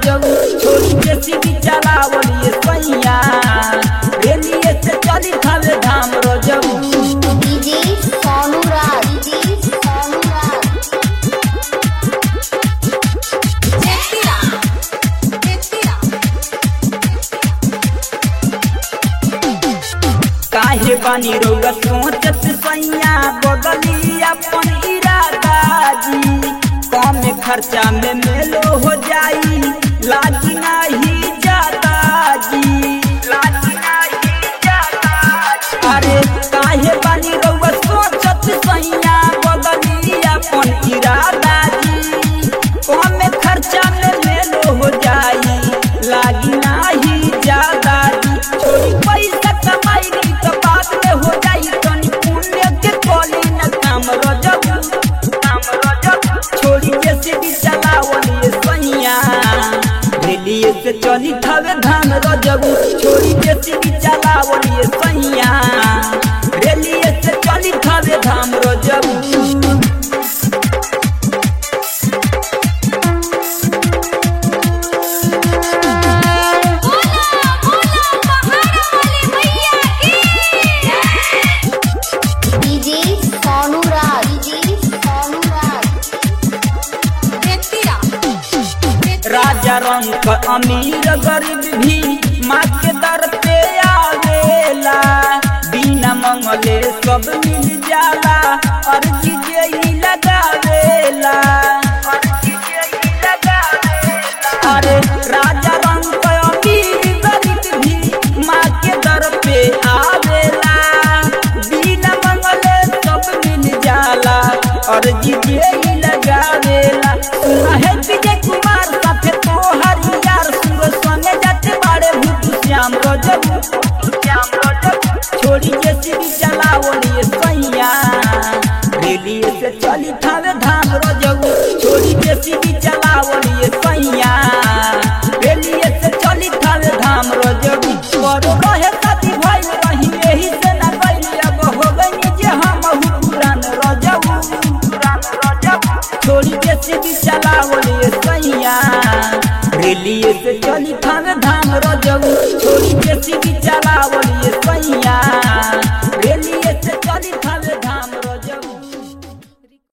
रजऊ छोड़ी के सीधी चलावलिए सैया रेलिए से चली थावे धाम रजऊ। DJ Sonu Raj, DJ Sonu Raj. काहे बानी रउआ सोचत सैया बदली अपन इरादा जी कम खर्चा में मेलो हो जाई लागी नहीं जाता जी लागी नहीं जाता। अरे काहे बानी रउआ सोचत सैया बदली अपन इरादा जी कम खर्चा में मेलो हो जाई लागी नहीं जाता जी। छोड़ी पैसा कमाई तो बात में हो जाई तनी पुण्य के कोली न काम रजऊ छोड़ी के सीधी चलावलिए सैया रेलिए से चली थावे धाम रजऊ छोड़ी के सीधी चलावलिए सैया रेलिए से चली थावे धाम रजऊ। DJ Sonu Raj, DJ Sonu Raj. राजा रंग अमीर गरीब भी माँ के दर पे आवेला बिना मंगले सब मिल जाला अर्जी जे ही लगावेला। अरे राजा रंग अमीर गरीब भी माँ के दर पे आवेला बिना मंगले सब मिल जाला अर्जी जे ही लगावेला। है विजय कुमार साथे तोहर यार सुर संगे जाते बाड़े भूत श्याम रजऊ छोड़ी के सीधी चलावलिए सैया रेलिए से चली थावे धाम रजऊ छोड़ी के सीधी चलावलिए सैया रेलिए से चली थावे धाम रजऊ। बड़ो रहे साथी भइल रही एही से ना गइल अब हो गइनी जे हम पुरान रजऊ छोड़ी के सीधी चलावलिए सैया रेलिए से चली थावे धाम रजऊ छोड़ी के सीधी चलावलिए सैया रेलिए